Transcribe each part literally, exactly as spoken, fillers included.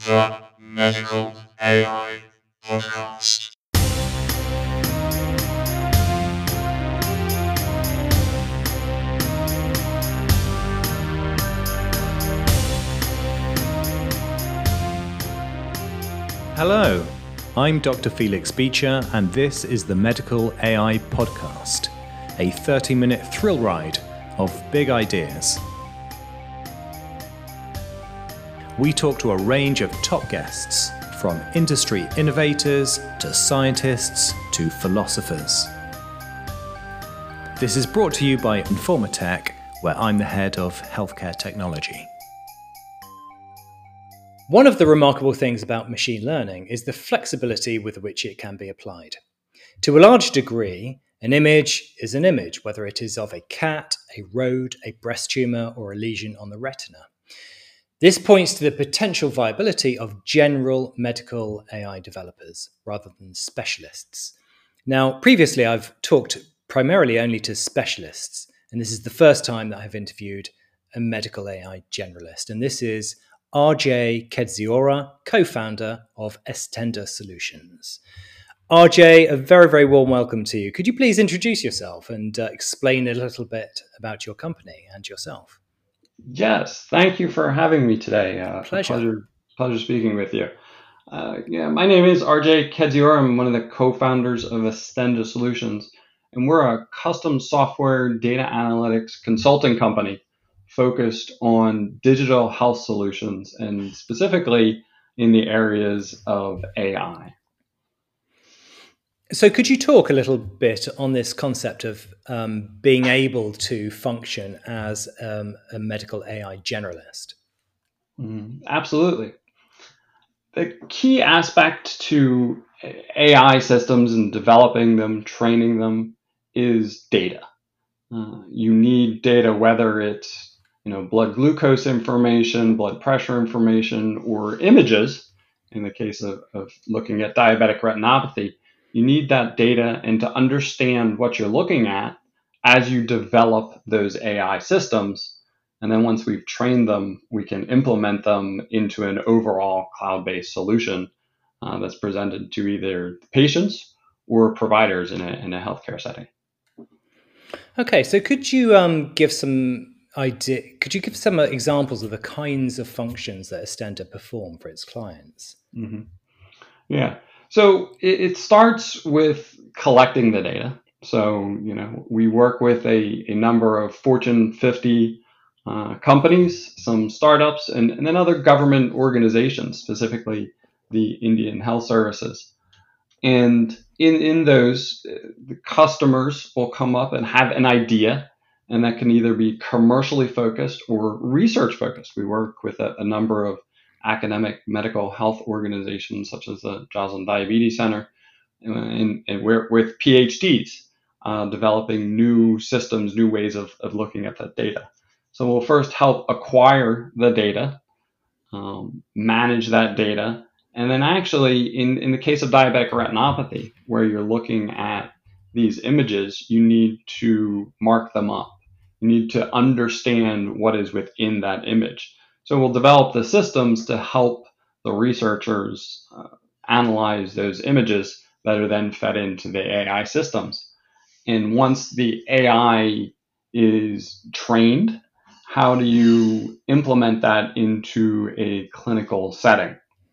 the Medical A I Podcast. Hello, I'm Doctor Felix Beecher, and this is the Medical A I Podcast, a thirty-minute thrill ride of big ideas. We talk to a range of top guests, from industry innovators to scientists to philosophers. This is brought to you by Informatech, where I'm the head of healthcare technology. One of the remarkable things about machine learning is the flexibility with which it can be applied. To a large degree, an image is an image, whether it is of a cat, a road, a breast tumour, or a lesion on the retina. This points to the potential viability of general medical A I developers rather than specialists. Now, previously I've talked primarily only to specialists, and this is the first time that I've interviewed a medical A I generalist, and this is R J Kedziora, co-founder of Estender Solutions. R J, a very, very warm welcome to you. Could you please introduce yourself and uh, explain a little bit about your company and yourself? Yes, thank you for having me today. Uh, Pleasure. A pleasure, pleasure speaking with you. Uh, yeah, my name is R J Kedziora. I'm one of the co-founders of Estender Solutions, and we're a custom software data analytics consulting company focused on digital health solutions and specifically in the areas of A I. So could you talk a little bit on this concept of um, being able to function as um, a medical A I generalist? Mm, absolutely. The key aspect to A I systems and developing them, training them, is data. Uh, you need data, whether it's you know blood glucose information, blood pressure information, or images. In the case of, of looking at diabetic retinopathy, you need that data and to understand what you're looking at as you develop those A I systems. And then once we've trained them, we can implement them into an overall cloud-based solution uh, that's presented to either patients or providers in a, in a healthcare setting. Okay, so could you um, give some idea? Could you give some examples of the kinds of functions that Estender perform for its clients? Mm-hmm. Yeah. So it, it starts with collecting the data. So you know we work with a, a number of Fortune fifty uh, companies, some startups, and, and then other government organizations, specifically the Indian Health Services. And in, in those, the customers will come up and have an idea, and that can either be commercially focused or research focused. We work with a, a number of academic medical health organizations, such as the Joslin Diabetes Center, and, and we're with PhDs uh, developing new systems, new ways of, of looking at that data. So we'll first help acquire the data, um, manage that data, and then actually, in, in the case of diabetic retinopathy, where you're looking at these images, you need to mark them up. You need to understand what is within that image. So we'll develop the systems to help the researchers uh, analyze those images that are then fed into the A I systems. And once the A I is trained, how do you implement that into a clinical setting?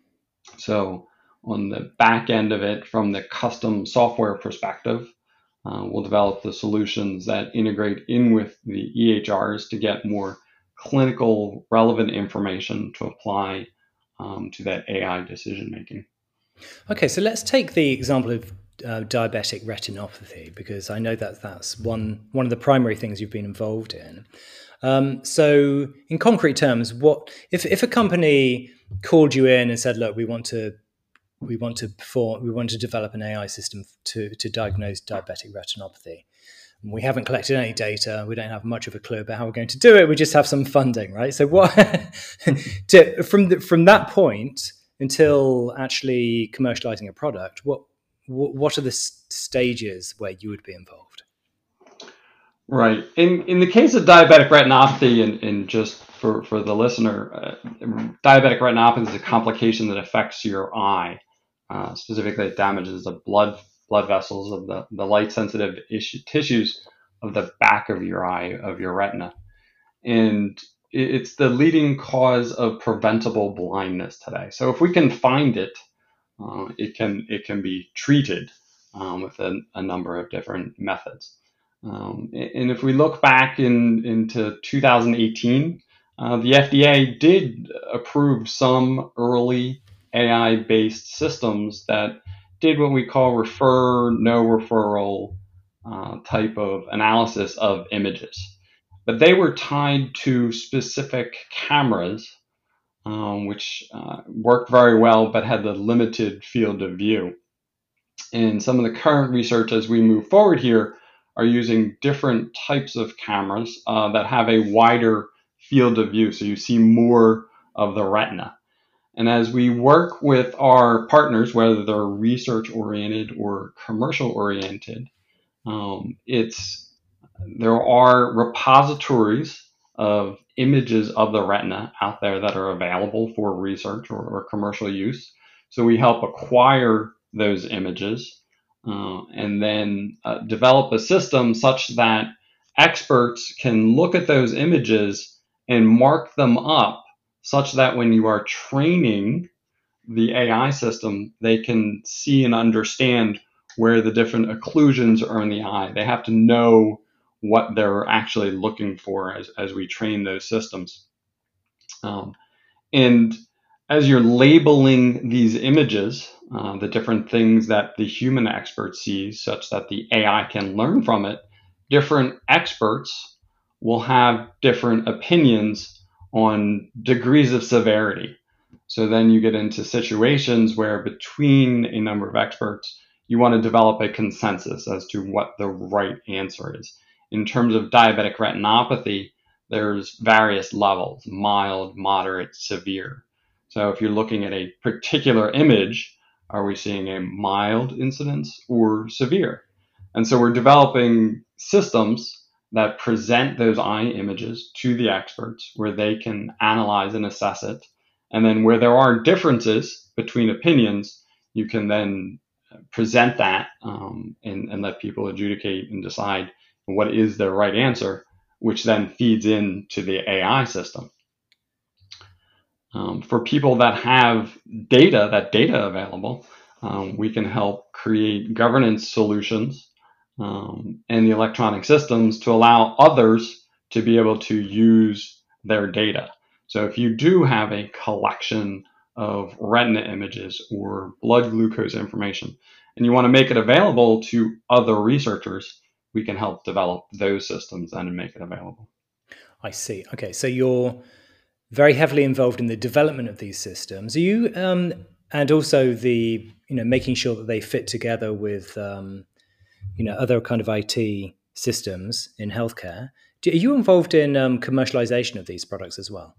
So on the back end of it, from the custom software perspective, uh, we'll develop the solutions that integrate in with the E H Rs to get more clinical relevant information to apply um, to that A I decision making. Okay, so let's take the example of uh, diabetic retinopathy, because I know that that's one one of the primary things you've been involved in. Um, so in concrete terms, what if, if a company called you in and said, look, we want to we want to perform we want to develop an A I system to, to diagnose diabetic retinopathy. We haven't collected any data. We don't have much of a clue about how we're going to do it. We just have some funding, right? So what to, from the, from that point until actually commercializing a product, what what are the stages where you would be involved? Right. In in the case of diabetic retinopathy, and, and just for, for the listener, uh, diabetic retinopathy is a complication that affects your eye. Uh, specifically, it damages the blood blood vessels of the, the light-sensitive tissues of the back of your eye, of your retina. And it's the leading cause of preventable blindness today. So if we can find it, uh, it can it can be treated um, with a, a number of different methods. Um, and if we look back in into two thousand eighteen, uh, the F D A did approve some early A I-based systems that did what we call refer, no referral uh, type of analysis of images. But they were tied to specific cameras, um, which uh, worked very well but had the limited field of view. And some of the current research as we move forward here are using different types of cameras uh, that have a wider field of view, so you see more of the retina. And as we work with our partners, whether they're research-oriented or commercial-oriented, um, it's there are repositories of images of the retina out there that are available for research or, or commercial use. So we help acquire those images uh, and then uh, develop a system such that experts can look at those images and mark them up such that when you are training the A I system, they can see and understand where the different occlusions are in the eye. They have to know what they're actually looking for as, as we train those systems. Um, and as you're labeling these images, uh, the different things that the human expert sees such that the A I can learn from it, different experts will have different opinions on degrees of severity. So then you get into situations where between a number of experts, you want to develop a consensus as to what the right answer is. In terms of diabetic retinopathy, there's various levels, mild, moderate, severe. So if you're looking at a particular image, are we seeing a mild incidence or severe? And so we're developing systems that present those eye images to the experts where they can analyze and assess it. And then where there are differences between opinions, you can then present that um, and, and let people adjudicate and decide what is the right answer, which then feeds into the A I system. Um, for people that have data, that data available, um, we can help create governance solutions um, and the electronic systems to allow others to be able to use their data. So if you do have a collection of retina images or blood glucose information, and you want to make it available to other researchers, we can help develop those systems and make it available. I see. Okay, so you're very heavily involved in the development of these systems. Are you, um, and also the, you know, making sure that they fit together with, um, you know, other kind of I T systems in healthcare. Are you involved in um, commercialization of these products as well?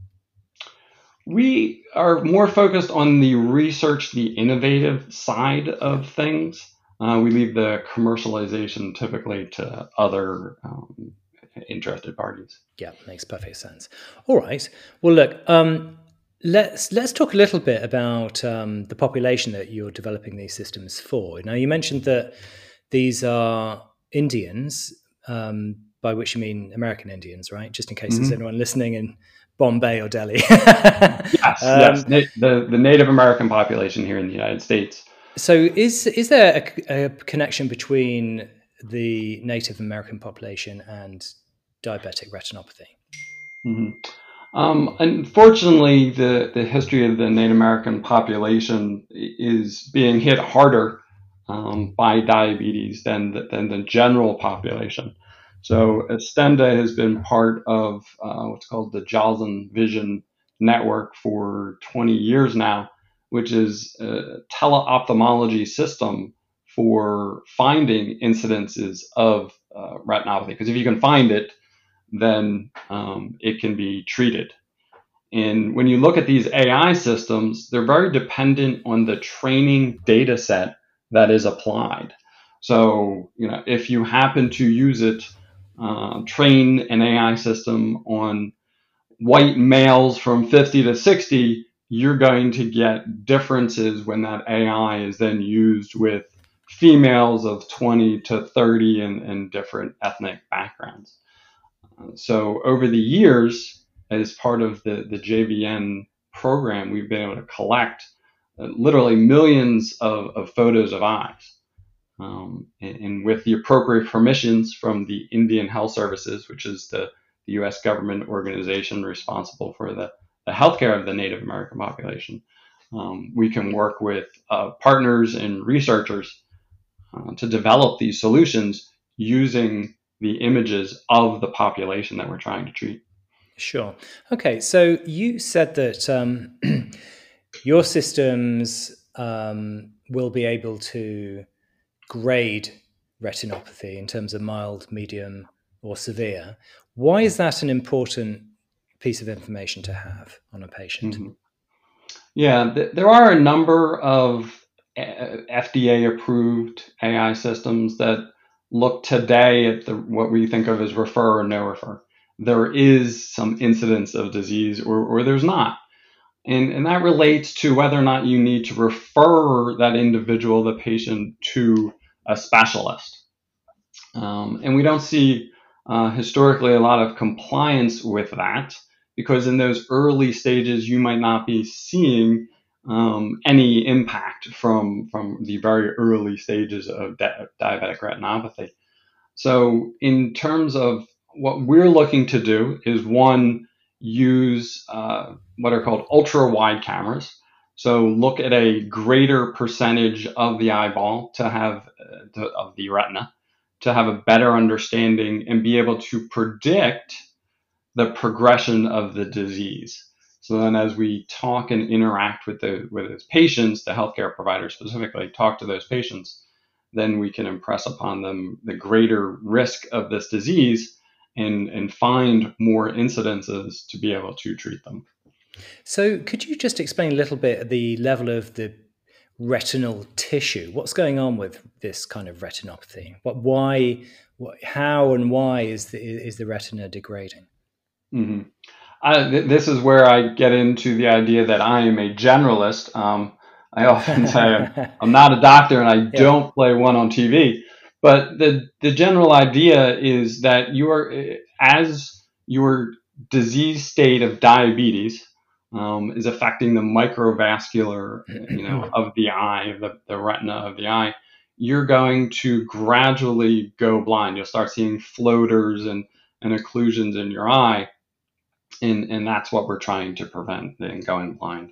We are more focused on the research, the innovative side of things. Uh, we leave the commercialization typically to other um, interested parties. Yeah, makes perfect sense. All right. Well, look, um, let's let's talk a little bit about um, the population that you're developing these systems for. Now, you mentioned that these are Indians, um, by which you mean American Indians, right? Just in case mm-hmm. there's anyone listening in Bombay or Delhi. yes, um, yes. The, the Native American population here in the United States. So is is there a, a connection between the Native American population and diabetic retinopathy? Mm-hmm. Um, unfortunately, the, the history of the Native American population is being hit harder um, by diabetes than the, than the general population. So Astenda has been part of uh, what's called the Jalzan Vision Network for twenty years now, which is a teleophthalmology system for finding incidences of uh, retinopathy. Because if you can find it, then um, it can be treated. And when you look at these A I systems, they're very dependent on the training data set that is applied. So, you know, if you happen to use it, uh, train an A I system on white males from fifty to sixty, you're going to get differences when that A I is then used with females of twenty to thirty and, and different ethnic backgrounds. Uh, so over the years, as part of the, the J V N program, we've been able to collect uh, literally millions of, of photos of eyes. Um, and, and with the appropriate permissions from the Indian Health Services, which is the, the U S government organization responsible for the, the healthcare of the Native American population, um, we can work with uh, partners and researchers uh, to develop these solutions using the images of the population that we're trying to treat. Sure. Okay, so you said that um, your systems um, will be able to grade retinopathy in terms of mild, medium, or severe. Why is that an important piece of information to have on a patient? Mm-hmm. Yeah, th- there are a number of uh, F D A-approved A I systems that look today at the, what we think of as refer or no refer. There is some incidence of disease or, or there's not. And, and that relates to whether or not you need to refer that individual, the patient, to a specialist. Um, and we don't see uh, historically a lot of compliance with that, because in those early stages, you might not be seeing um, any impact from, from the very early stages of di- diabetic retinopathy. So in terms of what we're looking to do is, one, use uh, what are called ultra-wide cameras. So look at a greater percentage of the eyeball to have uh, to, of the retina to have a better understanding and be able to predict the progression of the disease. So then as we talk and interact with the with those patients, the healthcare providers specifically talk to those patients, then we can impress upon them the greater risk of this disease and, and find more incidences to be able to treat them. So could you just explain a little bit the level of the retinal tissue? What's going on with this kind of retinopathy? What, why, what, how and why is the, is the retina degrading? Mm-hmm. I, th- this is where I get into the idea that I am a generalist. Um, I often say I'm, I'm not a doctor and I yeah. don't play one on T V. But the, the general idea is that you are, as your disease state of diabetes um, is affecting the microvascular, you know, of the eye, the, the retina of the eye, you're going to gradually go blind. You'll start seeing floaters and, and occlusions in your eye. And, and that's what we're trying to prevent, in going blind.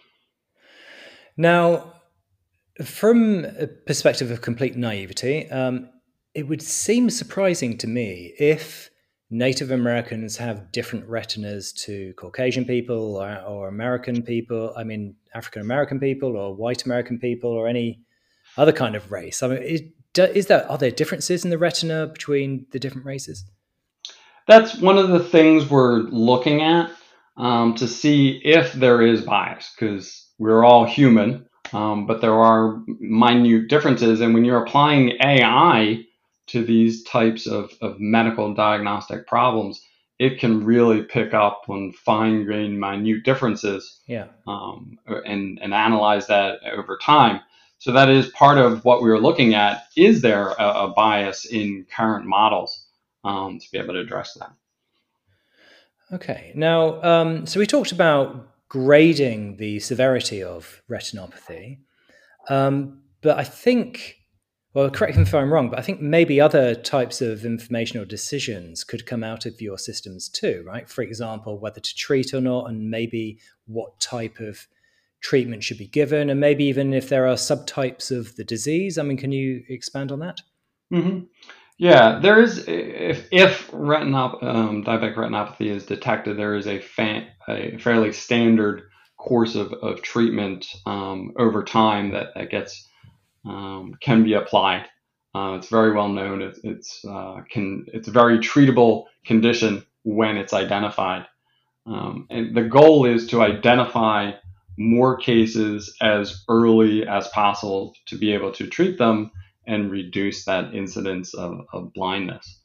Now, from a perspective of complete naivety, um, it would seem surprising to me if Native Americans have different retinas to Caucasian people or, or American people, I mean, African American people or white American people or any other kind of race. I mean, is, is there, are there differences in the retina between the different races? That's one of the things we're looking at um, to see if there is bias, because we're all human, um, but there are minute differences. And when you're applying A I to these types of, of medical diagnostic problems, it can really pick up on fine-grained, minute differences yeah. um, and, and analyze that over time. So that is part of what we were looking at. Is there a, a bias in current models? Um, to be able to address that. Okay. Now, um, so we talked about grading the severity of retinopathy, um, but I think, well, correct me if I'm wrong, but I think maybe other types of information or decisions could come out of your systems too, right? For example, whether to treat or not, and maybe what type of treatment should be given, and maybe even if there are subtypes of the disease. I mean, can you expand on that? Mm-hmm. Yeah, there is, if, if retinop, um, diabetic retinopathy is detected, there is a, fa- a fairly standard course of, of treatment um, over time that, that gets um, can be applied. Uh, it's very well known. It, it's uh, can it's a very treatable condition when it's identified. Um, and the goal is to identify more cases as early as possible to be able to treat them and reduce that incidence of, of blindness.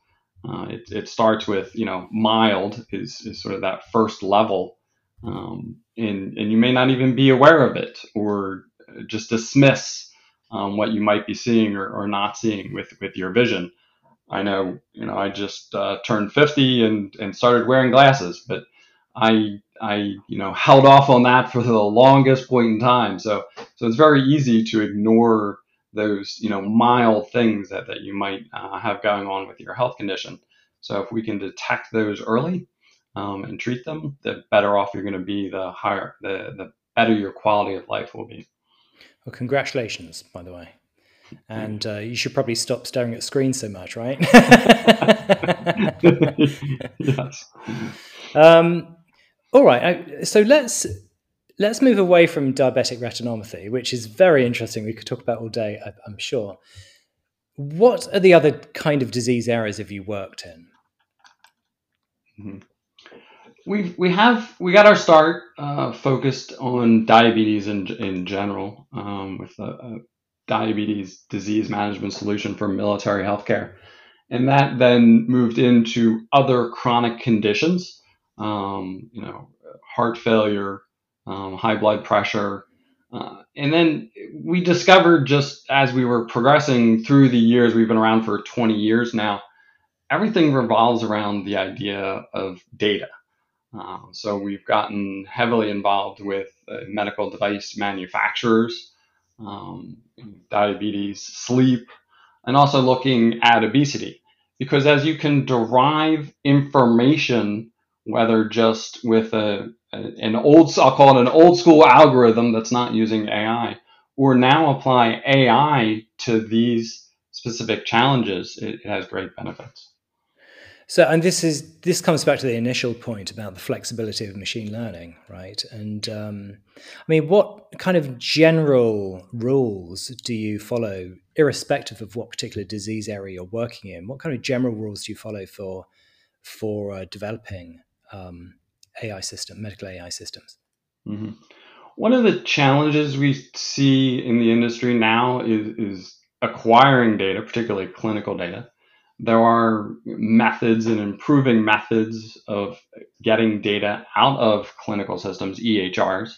Uh, it, it starts with, you know, mild is, is sort of that first level. Um, and, and you may not even be aware of it, or just dismiss um, what you might be seeing or, or not seeing with, with your vision. I know, you know, I just uh, turned fifty and, and started wearing glasses, but I, I, you know, held off on that for the longest point in time. So, so it's very easy to ignore those, you know, mild things that, that you might uh, have going on with your health condition. So if we can detect those early um, and treat them, the better off you're going to be, the higher, the, the better your quality of life will be. Well, congratulations, by the way. And uh, you should probably stop staring at screens so much, right? Yes. Um, all right. I, so let's let's move away from diabetic retinopathy, which is very interesting. We could talk about all day, I, I'm sure. What are the other kind of disease areas have you worked in? Mm-hmm. We we have we got our start uh, focused on diabetes in in general um, with a, a diabetes disease management solution for military healthcare, and that then moved into other chronic conditions, um, you know, heart failure, um, high blood pressure, uh, and then we discovered, just as we were progressing through the years, we've been around for twenty years now, everything revolves around the idea of data. Uh, so we've gotten heavily involved with uh, medical device manufacturers, um, diabetes, sleep, and also looking at obesity. Because as you can derive information, whether just with a, a an old, I'll call it an old school algorithm that's not using A I, or now apply A I to these specific challenges, it, it has great benefits. So, and this is this comes back to the initial point about the flexibility of machine learning, right? And um, I mean, what kind of general rules do you follow, irrespective of what particular disease area you're working in? What kind of general rules do you follow for for uh, developing um, A I system, medical A I systems? Mm-hmm. One of the challenges we see in the industry now is, is acquiring data, particularly clinical data. There are methods and improving methods of getting data out of clinical systems, E H Rs.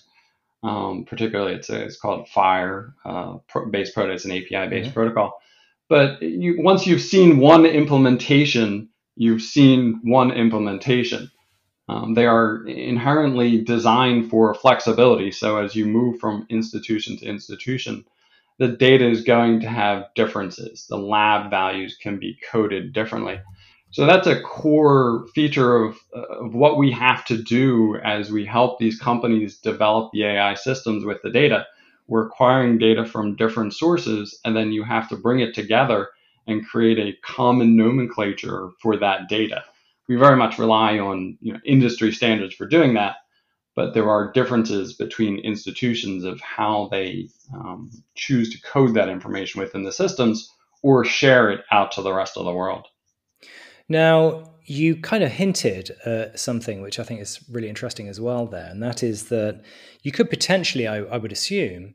Um, particularly, it's, it's called FHIR, uh, pro- based proto, it's an A P I-based mm-hmm. protocol. But you, once you've seen one implementation, you've seen one implementation. Um, they are inherently designed for flexibility. So as you move from institution to institution, the data is going to have differences. The lab values can be coded differently. So that's a core feature of, of what we have to do as we help these companies develop the A I systems with the data. We're acquiring data from different sources, and then you have to bring it together and create a common nomenclature for that data. We very much rely on, you know, industry standards for doing that, but there are differences between institutions of how they um, choose to code that information within the systems or share it out to the rest of the world. Now, you kind of hinted at something which I think is really interesting as well there, and that is that you could potentially, I, I would assume,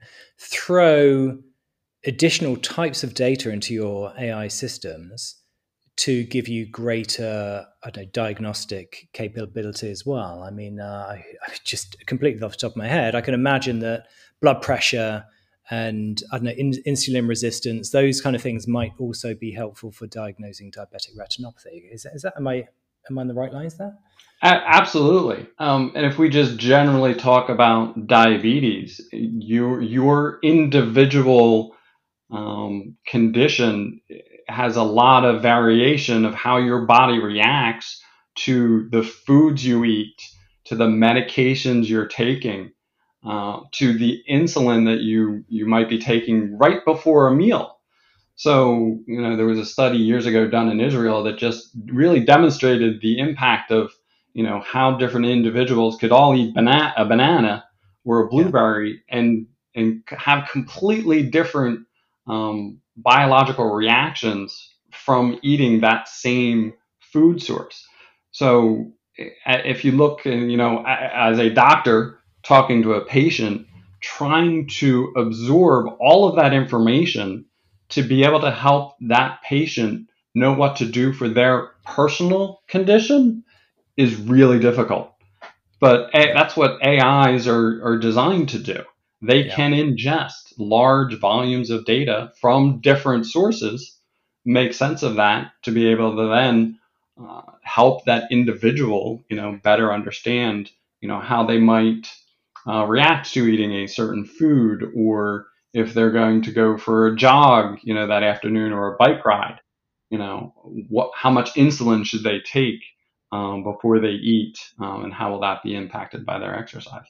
throw additional types of data into your A I systems to give you greater, I don't know, diagnostic capability as well. I mean, uh, I, I just completely off the top of my head, I can imagine that blood pressure and I don't know, in, insulin resistance, those kind of things might also be helpful for diagnosing diabetic retinopathy. Is that, is that am I am I on the right lines there? Absolutely. Um, and if we just generally talk about diabetes, your your individual um, condition has a lot of variation of how your body reacts to the foods you eat, to the medications you're taking, uh, to the insulin that you, you might be taking right before a meal. So, you know, there was a study years ago done in Israel that just really demonstrated the impact of, you know, how different individuals could all eat bana- a banana or a blueberry yeah. and, and have completely different um, biological reactions from eating that same food source. So if you look, you know, as a doctor talking to a patient, trying to absorb all of that information to be able to help that patient know what to do for their personal condition is really difficult. But a, that's what A Is are, are designed to do. They Yeah. can ingest large volumes of data from different sources, make sense of that to be able to then uh, help that individual, you know, better understand, you know, how they might uh, react to eating a certain food, or if they're going to go for a jog, you know, that afternoon, or a bike ride, you know, what, how much insulin should they take um, before they eat, um, and how will that be impacted by their exercise?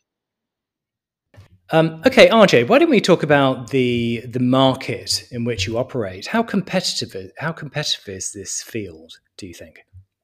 Um, okay, R J, why don't we talk about the the market in which you operate? How competitive is, how competitive is this field, do you think?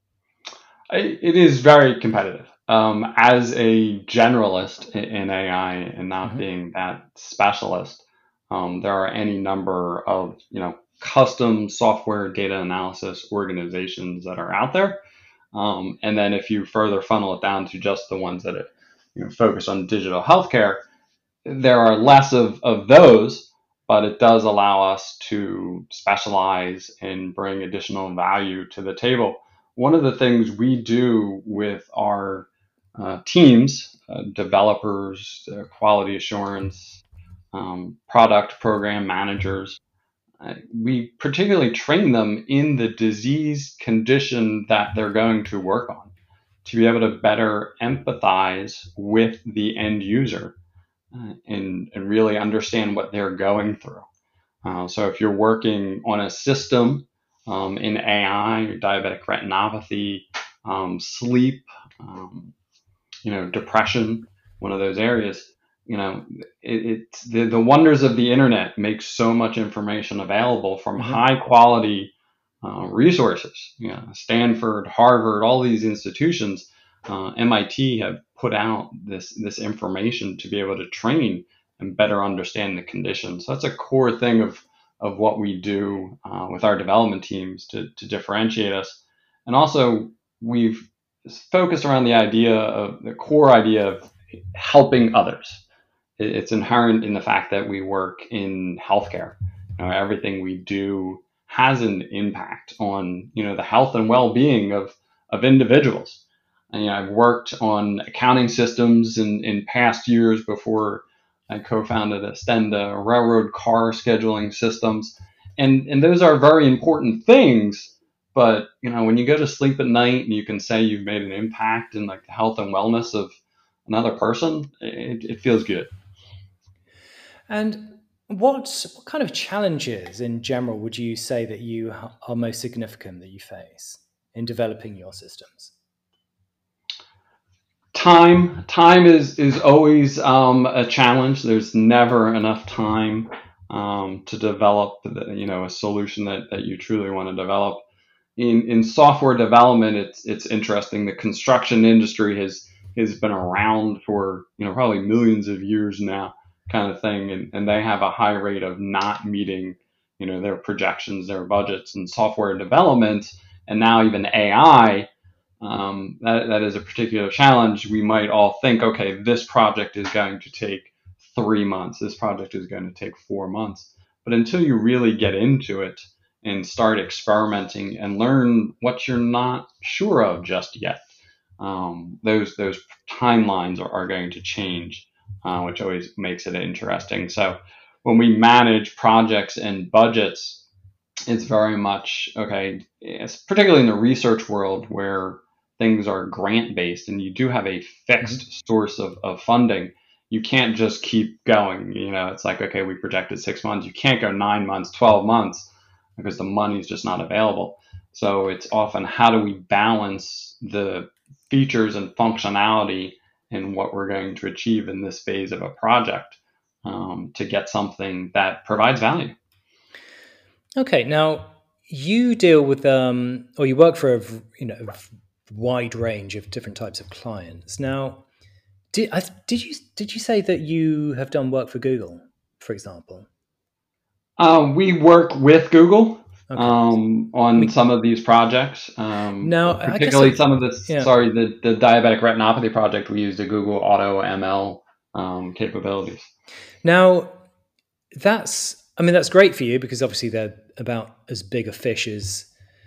It is very competitive. Um, as a generalist in A I and not Mm-hmm. being that specialist, um, there are any number of, you know, custom software data analysis organizations that are out there. Um, and then if you further funnel it down to just the ones that are, you know, focus on digital healthcare, there are less of, of those, but it does allow us to specialize and bring additional value to the table. One of the things we do with our uh, teams, uh, developers, uh, quality assurance, um, product program managers, uh, we particularly train them in the disease condition that they're going to work on to be able to better empathize with the end user, uh, and, and really understand what they're going through. Uh, so if you're working on a system um, in A I, diabetic retinopathy, um, sleep, um, you know, depression, one of those areas, you know, it, it's the, the wonders of the internet make so much information available from Mm-hmm. high quality uh, resources. You know, Stanford, Harvard, all these institutions, uh, M I T have put out this this information to be able to train and better understand the conditions. So that's a core thing of of what we do uh, with our development teams to to differentiate us. And also, we've focused around the idea of the core idea of helping others. It's inherent in the fact that we work in healthcare. You know, everything we do has an impact on, you know, the health and well-being of of individuals. And, you know, I've worked on accounting systems in, in past years before I co-founded Astenda, railroad car scheduling systems, and and those are very important things. But, you know, when you go to sleep at night and you can say you've made an impact in like the health and wellness of another person, it, it feels good. And what, what kind of challenges in general would you say that you are most significant that you face in developing your systems? Time, time is is always um, a challenge. There's never enough time um, to develop, the, you know, a solution that, that you truly want to develop. In in software development, it's it's interesting. The construction industry has has been around for, you know, probably millions of years now, kind of thing, and, and they have a high rate of not meeting, you know, their projections, their budgets. And software development, and now even A I, um, that, that is a particular challenge. We might all think, okay, this project is going to take three months. This project is going to take four months. But until you really get into it and start experimenting and learn what you're not sure of just yet, um, those those timelines are, are going to change, uh, which always makes it interesting. So when we manage projects and budgets, it's very much, okay, it's particularly in the research world where things are grant based and you do have a fixed mm-hmm. source of, of funding. You can't just keep going. You know, it's like, okay, we projected six months. You can't go nine months, twelve months because the money's just not available. So it's often, how do we balance the features and functionality in what we're going to achieve in this phase of a project um, to get something that provides value. Okay, now you deal with, um, or you work for a, you know, a wide range of different types of clients. Now, did I, did you did you say that you have done work for Google, for example? Uh, we work with Google okay. um, on I mean, some of these projects. Um, now, particularly it, some of this. Yeah. Sorry, the the diabetic retinopathy project. We use the Google Auto M L um, capabilities. Now, that's. I mean, that's great for you because obviously they're about as big a fish as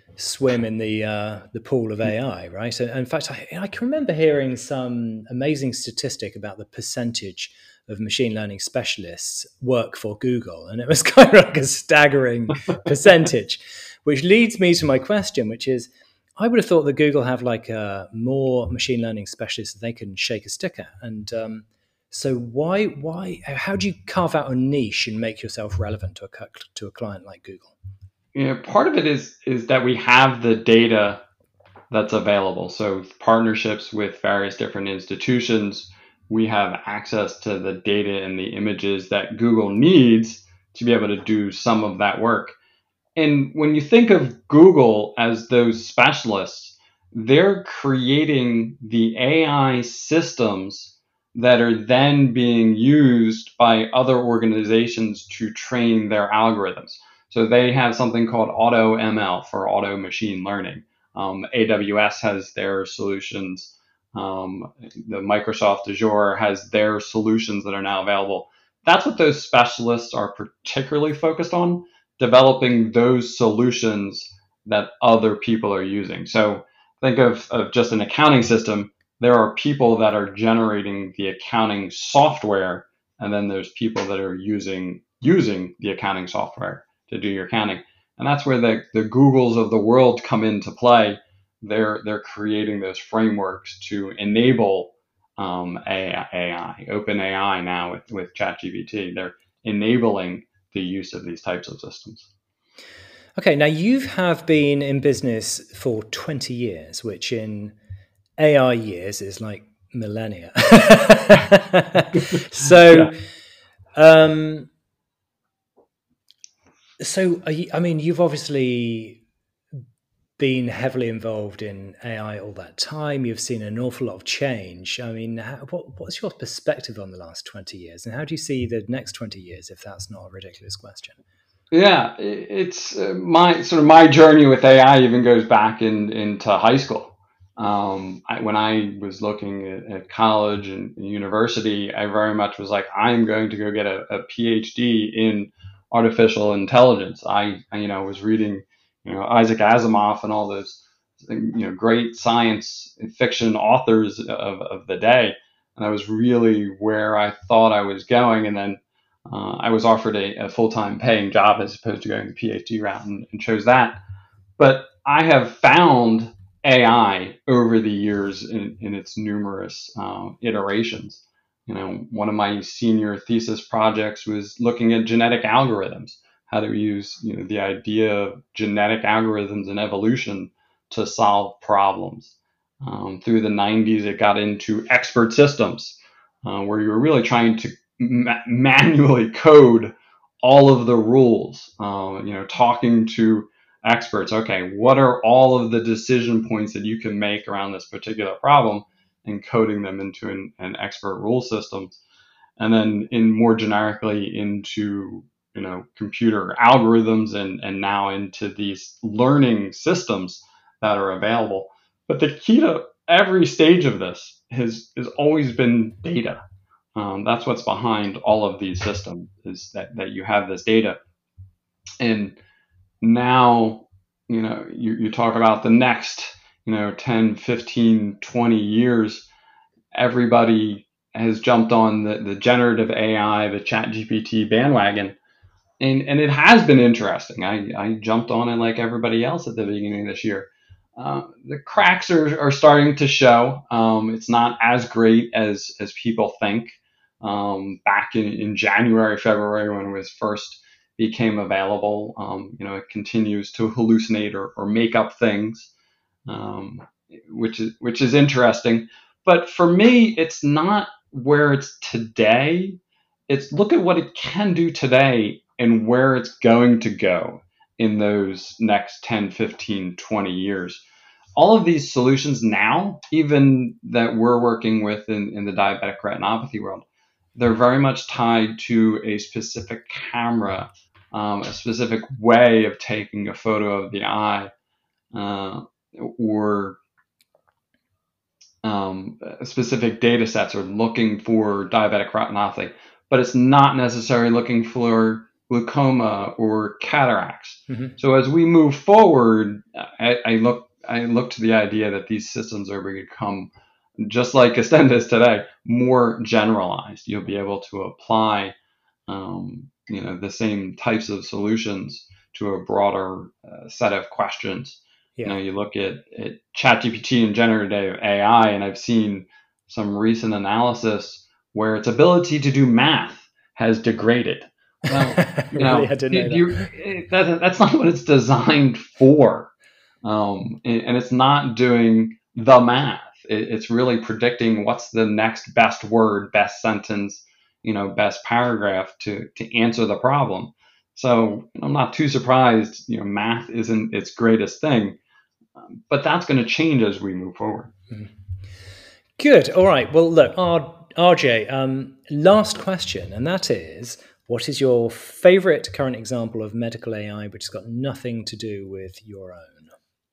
swim in the uh, the pool of A I, right? And in fact, I, I can remember hearing some amazing statistic about the percentage of machine learning specialists work for Google, and it was kind of like a staggering percentage, which leads me to my question, which is, I would have thought that Google have like uh, more machine learning specialists that they can shake a stick at, and um, so why why how do you carve out a niche and make yourself relevant to a to a client like Google? You know, part of it is is that we have the data that's available. So partnerships with various different institutions, we have access to the data and the images that Google needs to be able to do some of that work. And when you think of Google as those specialists, they're creating the A I systems that are then being used by other organizations to train their algorithms. So they have something called Auto M L, for auto machine learning. Um, A W S has their solutions. Um, the Microsoft Azure has their solutions that are now available. That's what those specialists are particularly focused on, developing those solutions that other people are using. So think of, of just an accounting system. There are people that are generating the accounting software, and then there's people that are using using the accounting software to do your accounting. And that's where the, the Googles of the world come into play. They're they're creating those frameworks to enable um, A I, OpenAI now with, with ChatGPT. They're enabling the use of these types of systems. Okay, now you have been in business for twenty years, which in A I years is like millennia. so, yeah. um, so are you, I mean, you've obviously been heavily involved in A I all that time. You've seen an awful lot of change. I mean, how, what, what's your perspective on the last twenty years, and how do you see the next twenty years, if that's not a ridiculous question? Yeah, it's uh, my sort of my journey with A I even goes back in into high school. Um, I, when I was looking at, at college and university, I very much was like, I'm going to go get a, a PhD in artificial intelligence. I, I, you know, was reading, you know, Isaac Asimov and all those, you know, great science fiction authors of, of the day. And that was really where I thought I was going. And then uh, I was offered a, a full-time paying job as opposed to going the PhD route, and, and chose that. But I have found A I over the years in, in its numerous uh, iterations. You know, one of my senior thesis projects was looking at genetic algorithms, how to use, you know, the idea of genetic algorithms and evolution to solve problems. Um, through the nineties, it got into expert systems, uh, where you were really trying to ma- manually code all of the rules, uh, you know, talking to experts. Okay, what are all of the decision points that you can make around this particular problem, and coding them into an, an expert rule system. And then in more generically into, you know, computer algorithms, and, and now into these learning systems that are available. But the key to every stage of this has, has always been data. Um, that's what's behind all of these systems, is that, that you have this data. And now, you know, you, you talk about the next, you know, ten, fifteen, twenty years, everybody has jumped on the, the generative A I, the ChatGPT bandwagon. And, and it has been interesting. I, I jumped on it like everybody else at the beginning of this year. Uh, the cracks are, are starting to show. Um, it's not as great as, as people think. Um, back in, in January, February, when it was first became available, um, you know, it continues to hallucinate or, or make up things, um, which is which is interesting. But for me, it's not where it's today. It's look at what it can do today and where it's going to go in those next ten, fifteen, twenty years. All of these solutions now, even that we're working with in, in the diabetic retinopathy world, they're very much tied to a specific camera, um, a specific way of taking a photo of the eye, uh, or um, specific data sets, or looking for diabetic retinopathy. But it's not necessarily looking for glaucoma or cataracts. Mm-hmm. So as we move forward, I, I look I look to the idea that these systems are going to become, just like Astenda is today, more generalized. You'll be able to apply um, you know, the same types of solutions to a broader uh, set of questions. Yeah. You know, you look at, at ChatGPT and generative A I, and I've seen some recent analysis where its ability to do math has degraded. Well, you know, really? I didn't know that. You, it, that, that's not what it's designed for. Um, and, and it's not doing the math. It, it's really predicting what's the next best word, best sentence, you know, best paragraph to, to answer the problem. So I'm not too surprised, you know, math isn't its greatest thing, um, but that's going to change as we move forward. Good. All right. Well, look, R J, um, last question, and that is, what is your favorite current example of medical A I which has got nothing to do with your own?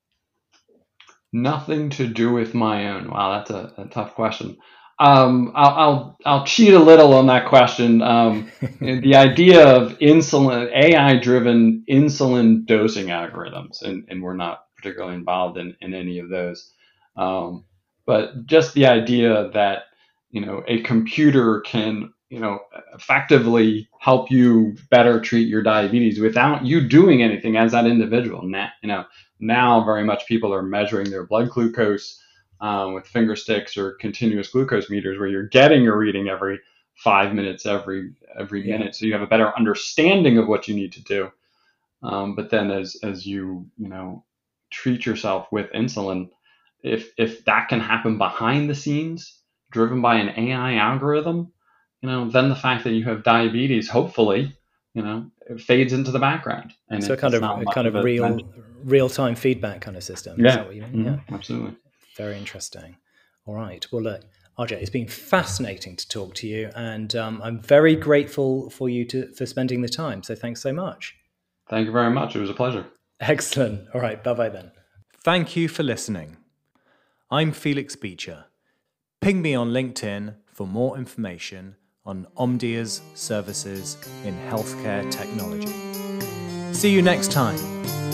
Nothing to do with my own. Wow, that's a, a tough question. Um, I'll, I'll I'll cheat a little on that question. Um, the idea of insulin, A I-driven insulin dosing algorithms, and, and we're not particularly involved in, in any of those. Um, but just the idea that, you know, a computer can, you know, effectively help you better treat your diabetes without you doing anything as that individual. Now, you know, now very much people are measuring their blood glucose Um, with finger sticks or continuous glucose meters, where you're getting a reading every five minutes, every every Yeah. minute, so you have a better understanding of what you need to do. Um, but then, as as you you know treat yourself with insulin, if if that can happen behind the scenes, driven by an A I algorithm, you know, then the fact that you have diabetes, hopefully, you know, it fades into the background. And So it, kind it's of not a much kind of a real dimension. real time feedback kind of system. Is Yeah, that what you mean? Mhm, Yeah. absolutely. Very interesting. All right. Well, look, R J, it's been fascinating to talk to you, and um, I'm very grateful for you to for spending the time. So thanks so much. Thank you very much. It was a pleasure. Excellent. All right. Bye bye then. Thank you for listening. I'm Felix Beecher. Ping me on LinkedIn for more information on Omdia's services in healthcare technology. See you next time.